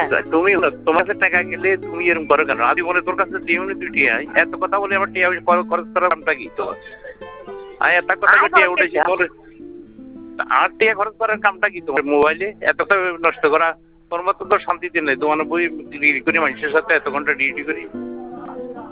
তুমি তোমার কাছে টাকা গেলে তুমি এরকম করো কেন? আদি বলে তোর কাছে দিওনি তুই টিয়া, এত কথা বলে আমার টিয়া খরচ করার নামটা কি তো? আমি এত কথা টিয়া উঠেছি বলে আর টিয়া খরচ করার কামটা কি তোমার? মোবাইলে এত নষ্ট করা তোর মতো তো শান্তিতে নেই। তোমার বই ডিগ্রি করি মানুষের সাথে এত ঘন্টা ডিউটি করি।